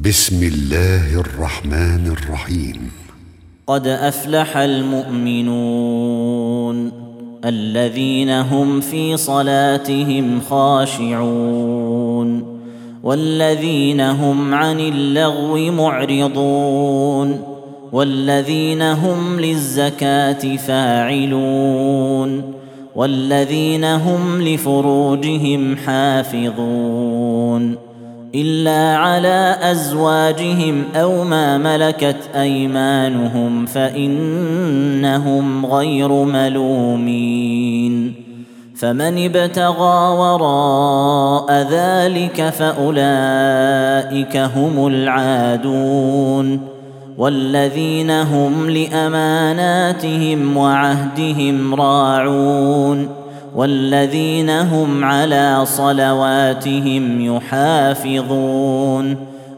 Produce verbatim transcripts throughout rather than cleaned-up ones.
بسم الله الرحمن الرحيم. قد أفلح المؤمنون الذين هم في صلاتهم خاشعون والذين هم عن اللغو معرضون والذين هم للزكاة فاعلون والذين هم لفروجهم حافظون إلا على أزواجهم أو ما ملكت أيمانهم فإنهم غير ملومين. فمن ابتغى وراء ذلك فأولئك هم العادون والذين هم لأماناتهم وعهدهم راعون والذين هم على صلواتهم يحافظون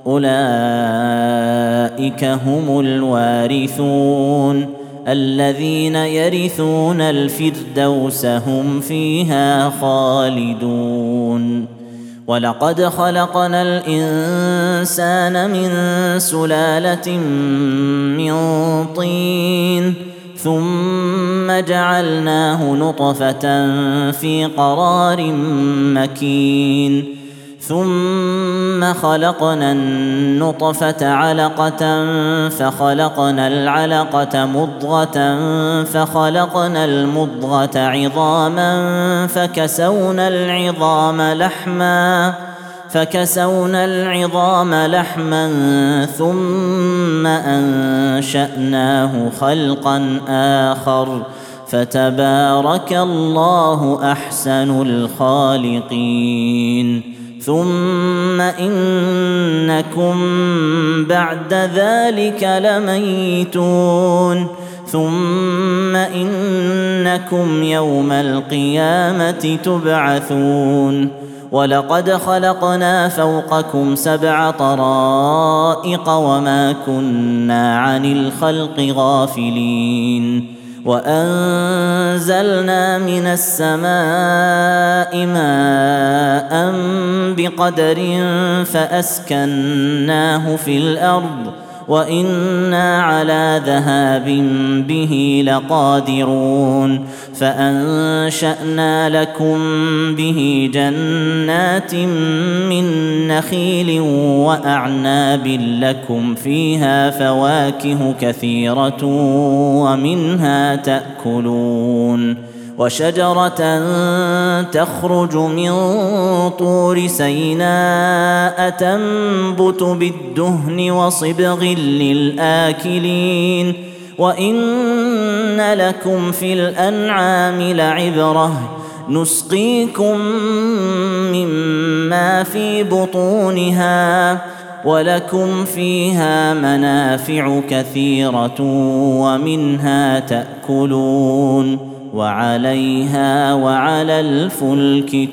أولئك هم الوارثون الذين يرثون الفردوس هم فيها خالدون. ولقد خلقنا الإنسان من سلالة من طين ثم جعلناه نطفة في قرار مكين ثم خلقنا النطفة علقة فخلقنا العلقة مضغة فخلقنا المضغة عظاما فكسونا العظام لحما فكسونا العظام لحما ثم أنشأناه خلقا آخر فتبارك الله أحسن الخالقين. ثم إنكم بعد ذلك لميتون ثم إنكم يوم القيامة تبعثون. ولقد خلقنا فوقكم سبع طرائق وما كنا عن الخلق غافلين وأنزلنا من السماء ماء بقدر فأسكناه في الأرض وإنا على ذهاب به لقادرون. فأنشأنا لكم به جنات من نخيل وأعناب لكم فيها فواكه كثيرة ومنها تأكلون وشجرة تخرج من طور سيناء تنبت بالدهن وصبغ للآكلين وإن لكم في الأنعام لعبرة نسقيكم مما في بطونها ولكم فيها منافع كثيرة ومنها تأكلون وعليها وعلى الفلك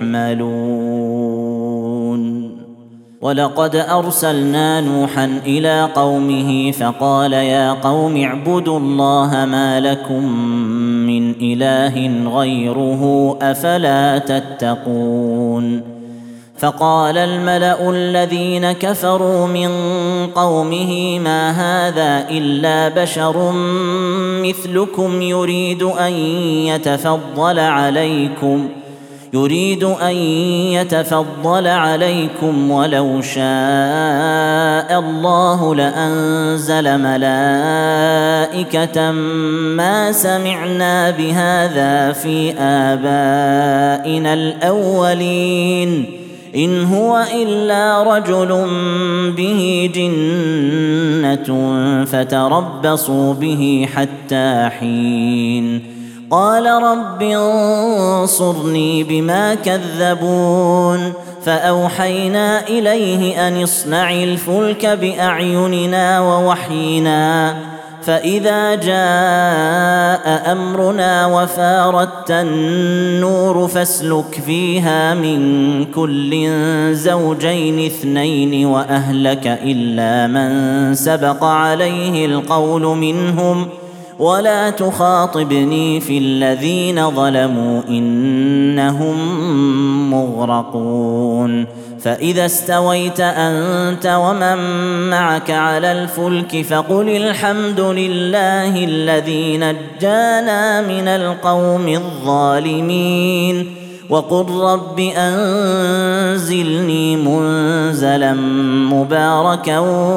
تحملون. ولقد أرسلنا نوحا إلى قومه فقال يا قوم اعبدوا الله ما لكم من إله غيره أفلا تتقون. فقال الملأ الذين كفروا من قومه ما هذا إلا بشر مثلكم يريد أن يتفضل عليكم يريد أن يتفضل عليكم ولو شاء الله لأنزل ملائكة ما سمعنا بهذا في آبائنا الأولين إن هو إلا رجل به جنة فتربصوا به حتى حين. قال رب انصرني بما كذبون فأوحينا إليه أن اصنع الفلك بأعيننا ووحينا فإذا جاء أمرنا وفارت النور فاسلك فيها من كل زوجين اثنين وأهلك إلا من سبق عليه القول منهم ولا تخاطبني في الذين ظلموا إنهم مغرقون. فإذا استويت أنت ومن معك على الفلك فقل الحمد لله الذي نجانا من القوم الظالمين وقل رب أنزلني منزلا مباركا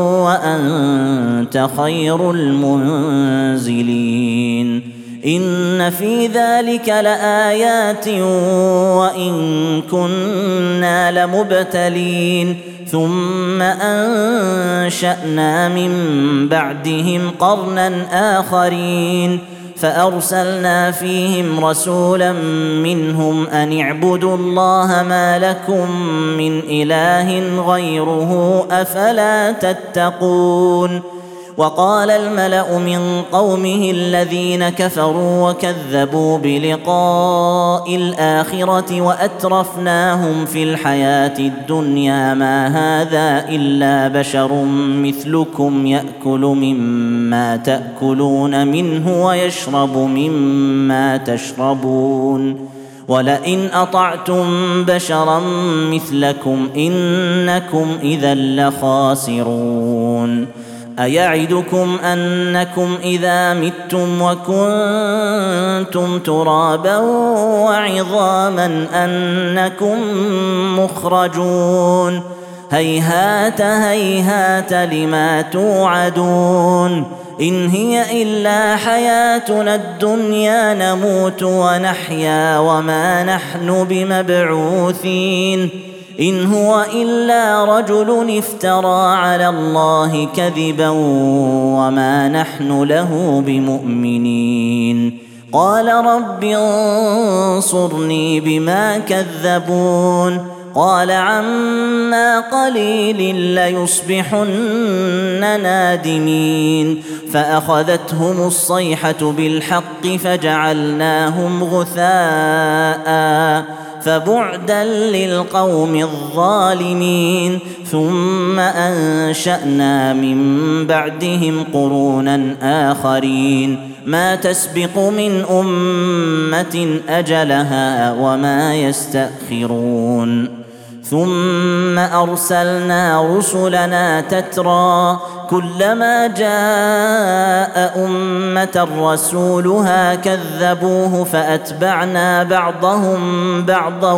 وأنت خير المنزلين إن في ذلك لآيات وإن كنا لمبتلين ثم أنشأنا من بعدهم قرنا آخرين فأرسلنا فيهم رسولا منهم أن اعبدوا الله ما لكم من إله غيره أفلا تتقون وقال الملأ من قومه الذين كفروا وكذبوا بلقاء الآخرة وأترفناهم في الحياة الدنيا ما هذا إلا بشر مثلكم يأكل مما تأكلون منه ويشرب مما تشربون ولئن أطعتم بشرا مثلكم إنكم إذا لخاسرون أيعدكم أنكم إذا متم وكنتم ترابا وعظاما أنكم مخرجون هيهات هيهات لما توعدون إن هي إلا حياتنا الدنيا نموت ونحيا وما نحن بمبعوثين إن هو إلا رجل افترى على الله كذبا وما نحن له بمؤمنين قال رب انصرني بما كذبون قال عما قليل ليصبحن نادمين فأخذتهم الصيحة بالحق فجعلناهم غثاء فبعدا للقوم الظالمين ثم أنشأنا من بعدهم قرونا آخرين ما تسبق من أمة أجلها وما يستأخرون ثم أرسلنا رسلنا تترى كلما جاء أمة رسولها كذبوه فأتبعنا بعضهم بعضا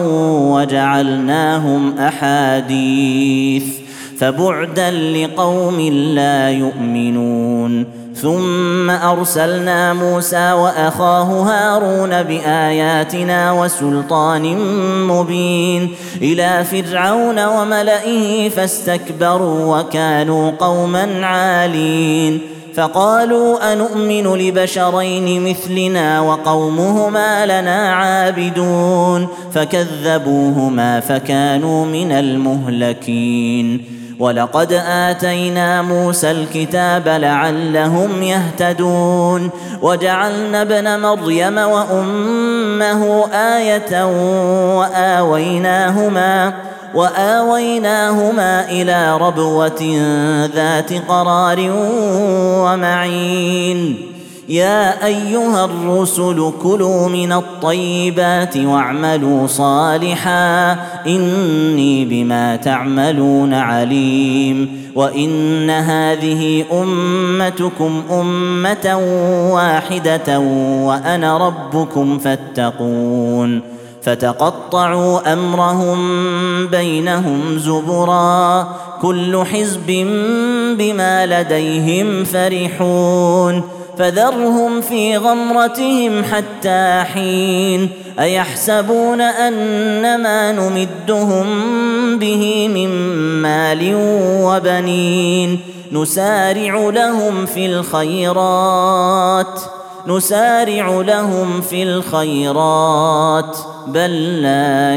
وجعلناهم أحاديث فبعدا لقوم لا يؤمنون ثم أرسلنا موسى وأخاه هارون بآياتنا وسلطان مبين إلى فرعون وملئه فاستكبروا وكانوا قوما عالين فقالوا أنؤمن لبشرين مثلنا وقومهما لنا عابدون فكذبوهما فكانوا من المهلكين ولقد آتينا موسى الكتاب لعلهم يهتدون وجعلنا ابن مريم وأمه آية وآويناهما وآويناهما إلى ربوة ذات قرار ومعين يا أيها الرسل كلوا من الطيبات واعملوا صالحا إني بما تعملون عليم وإن هذه أمتكم أمة واحدة وأنا ربكم فاتقون فتقطعوا أمرهم بينهم زبرا كل حزب بما لديهم فرحون فذرهم في غمرتهم حتى حين أيحسبون أنما نمدهم به من مال وبنين نسارع لهم في الخيرات نسارع لهم في الخيرات بل لا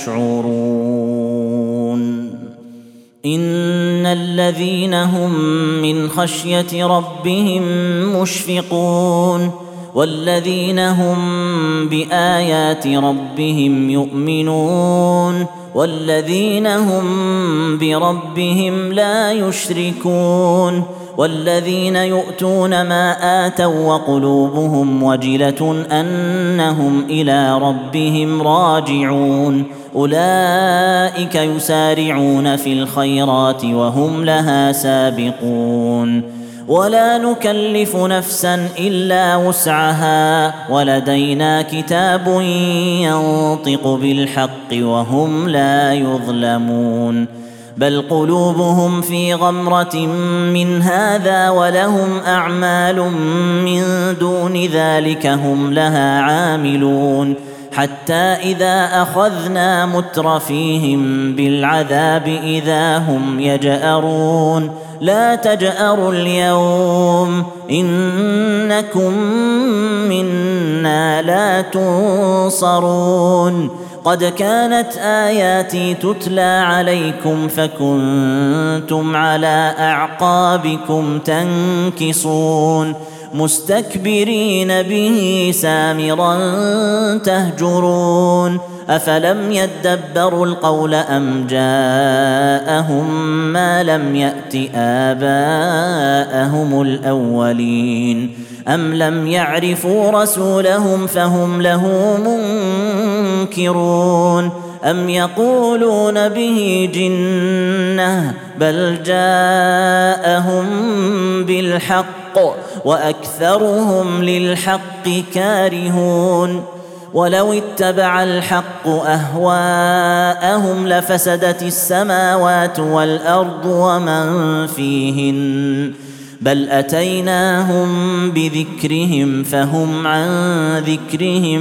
يشعرون إن الذين هم من خشية ربهم مشفقون والذين هم بآيات ربهم يؤمنون والذين هم بربهم لا يشركون والذين يؤتون ما آتوا وقلوبهم وجلة أنهم إلى ربهم راجعون أولئك يسارعون في الخيرات وهم لها سابقون ولا نكلف نفسا إلا وسعها ولدينا كتاب ينطق بالحق وهم لا يظلمون بل قلوبهم في غمرة من هذا ولهم أعمال من دون ذلك هم لها عاملون حتى إذا أخذنا مترفيهم بالعذاب إذا هم يجأرون لا تجأروا اليوم إنكم منا لا تنصرون قد كانت آياتي تتلى عليكم فكنتم على أعقابكم تنكصون مستكبرين به سامرا تهجرون أفلم يدبروا القول أم جاءهم ما لم يأت آباءهم الأولين أم لم يعرفوا رسولهم فهم له منكرون أم يقولون به جنة بل جاءهم بالحق وأكثرهم للحق كارهون ولو اتبع الحق أهواءهم لفسدت السماوات والأرض ومن فيهن بل أتيناهم بذكرهم فهم عن ذكرهم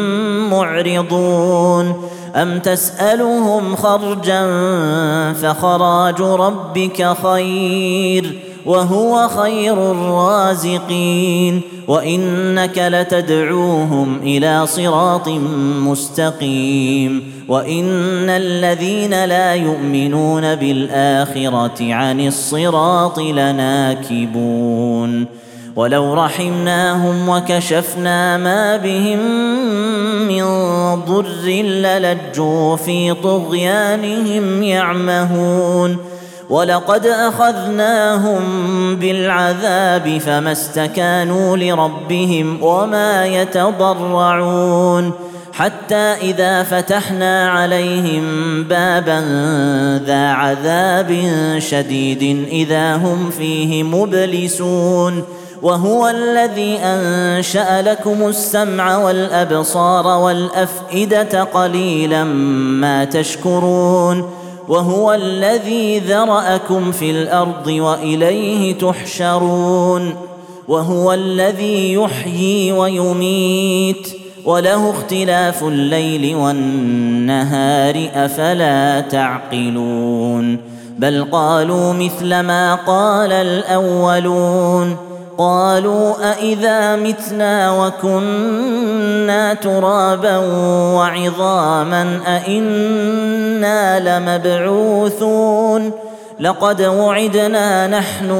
معرضون أم تسألهم خرجا فخراج ربك خير وهو خير الرازقين وإنك لتدعوهم إلى صراط مستقيم وإن الذين لا يؤمنون بالآخرة عن الصراط لناكبون ولو رحمناهم وكشفنا ما بهم من ضر للجوا في طغيانهم يعمهون ولقد أخذناهم بالعذاب فما استكانوا لربهم وما يتضرعون حتى إذا فتحنا عليهم بابا ذا عذاب شديد إذا هم فيه مبلسون وهو الذي أنشأ لكم السمع والأبصار والأفئدة قليلا ما تشكرون وهو الذي ذرأكم في الأرض وإليه تحشرون وهو الذي يحيي ويميت وله اختلاف الليل والنهار أفلا تعقلون بل قالوا مثل ما قال الأولون قالوا أإذا متنا وكنا ترابا وعظاما أإنا لمبعوثون لقد وعدنا نحن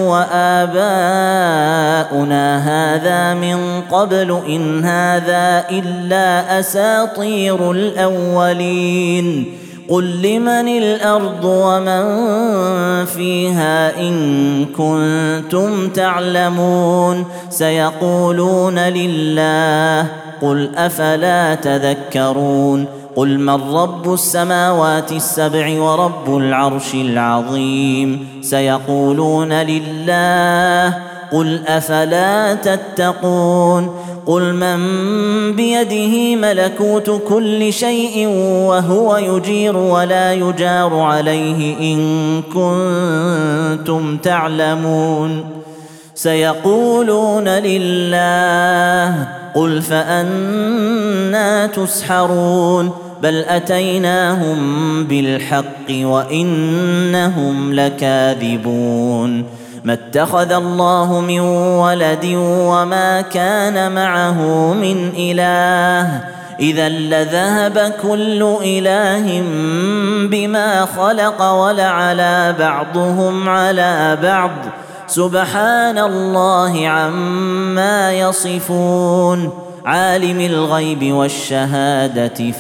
وآباؤنا هذا من قبل إن هذا إلا أساطير الأولين قل لمن الأرض ومن فيها إن كنتم تعلمون سيقولون لله قل أفلا تذكرون قل من رب السماوات السبع ورب العرش العظيم سيقولون لله قل أفلا تتقون قل من بيده ملكوت كل شيء وهو يجير ولا يجار عليه إن كنتم تعلمون سيقولون لله قل فأنا تسحرون بل أتيناهم بالحق وإنهم لكاذبون ما اتخذ الله من ولد وما كان معه من إله إذا لذهب كل إله بما خلق ولعلى بعضهم على بعض سبحان الله عما يصفون عالم الغيب والشهادة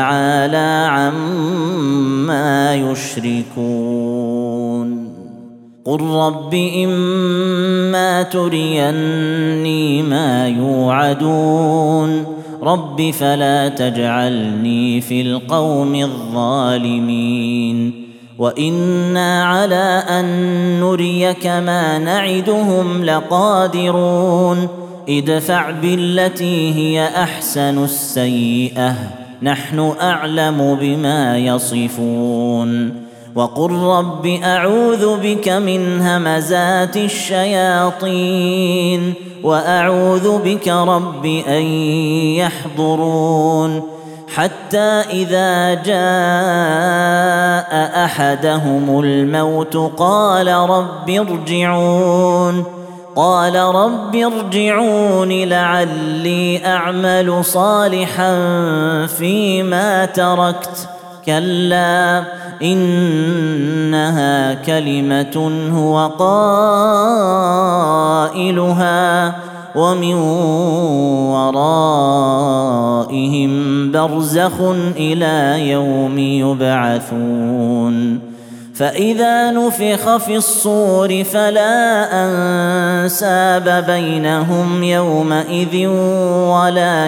فتعالى عما يشركون قل رب إما تريني ما يوعدون رب فلا تجعلني في القوم الظالمين وإنا على أن نريك ما نعدهم لقادرون ادفع بالتي هي أحسن السيئة نحن أعلم بما يصفون وقل رب أعوذ بك من همزات الشياطين وأعوذ بك رب أن يحضرون حتى إذا جاء أحدهم الموت قال رب ارجعون قال رب ارجعون لعلي أعمل صالحا فيما تركت كلا إنها كلمة هو قائلها ومن ورائهم برزخ إلى يوم يبعثون فإذا نفخ في الصور فلا أنساب بينهم يومئذ ولا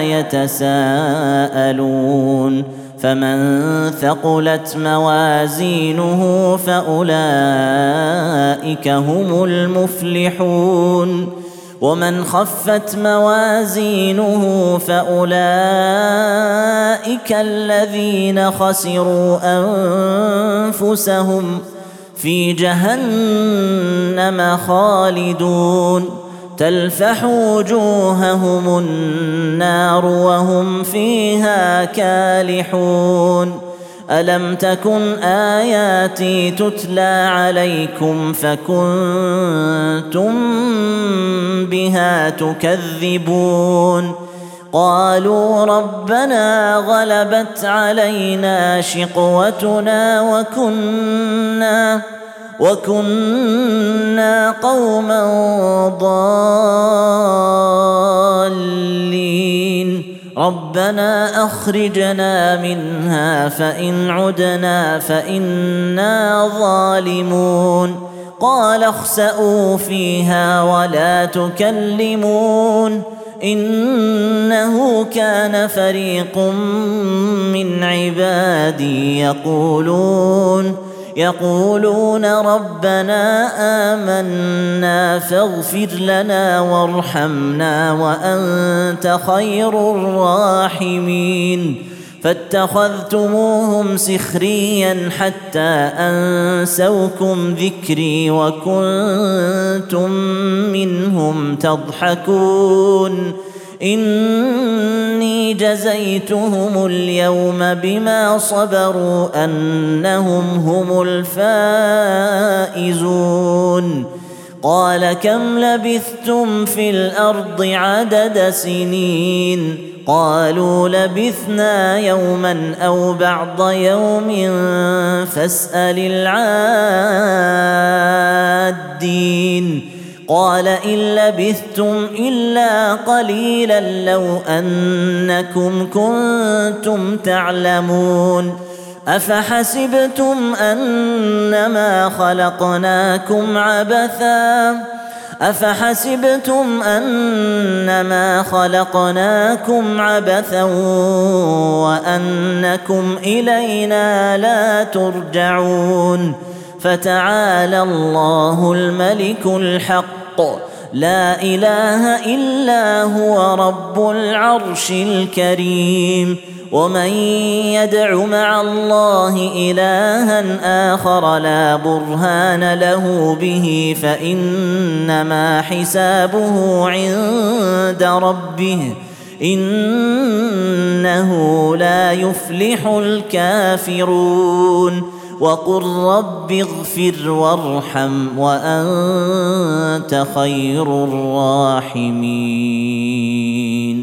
يتساءلون فمن ثقلت موازينه فأولئك هم المفلحون ومن خفت موازينه فأولئك الذين خسروا أنفسهم في جهنم خالدون تلفح وجوههم النار وهم فيها كالحون ألم تكن آياتي تتلى عليكم فكنتم بها تكذبون قالوا ربنا غلبت علينا شقوتنا وكنا وكنا قوما ضالين ربنا أخرجنا منها فإن عدنا فإنا ظالمون قال اخسئوا فيها ولا تكلمون إنه كان فريق من عبادي يقولون يقولون ربنا آمنا فاغفر لنا وارحمنا وأنت خير الراحمين فاتخذتموهم سخريا حتى أنسوكم ذكري وكنتم منهم تضحكون إني جزيتهم اليوم بما صبروا أنهم هم الفائزون قال كم لبثتم في الأرض عدد سنين قالوا لبثنا يوما أو بعض يوم فاسأل العادين قال إن لبثتم إلا قليلا لو أنكم كنتم تعلمون أفحسبتم أنما خلقناكم عبثا أفحسبتم أنما خلقناكم عبثا وأنكم إلينا لا ترجعون فتعالى الله الملك الحق لا إله إلا هو رب العرش الكريم ومن يدع مع الله إلها آخر لا برهان له به فإنما حسابه عند ربه إنه لا يفلح الكافرون وقل رب اغفر وارحم وأنت خير الراحمين